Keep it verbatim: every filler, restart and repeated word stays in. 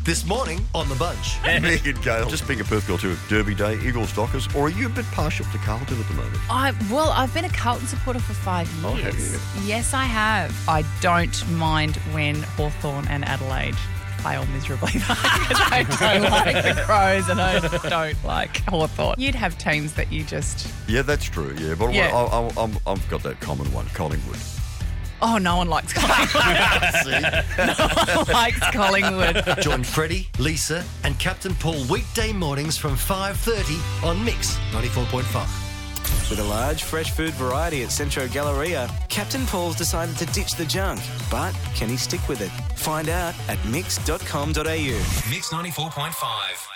This morning on The Bunch. Megan Gale, just being a Perth girl too, Derby Day, Eagles, Dockers, or are you a bit partial to Carlton at the moment? I Well, I've been a Carlton supporter for five years. Oh, have you? Yes, I have. I don't mind when Hawthorn and Adelaide fail miserably because I don't like the Crows and I don't like Hawthorn. You'd have teams that you just... Yeah, that's true, yeah. But Yeah. I, I, I'm, I've got that common one, Collingwood. Oh, no one likes Collingwood. No one likes Collingwood. Join Freddie, Lisa and Captain Paul weekday mornings from five thirty on Mix ninety-four point five. With a large fresh food variety at Centro Galleria, Captain Paul's decided to ditch the junk. But can he stick with it? Find out at mix dot com dot a u. Mix ninety-four point five.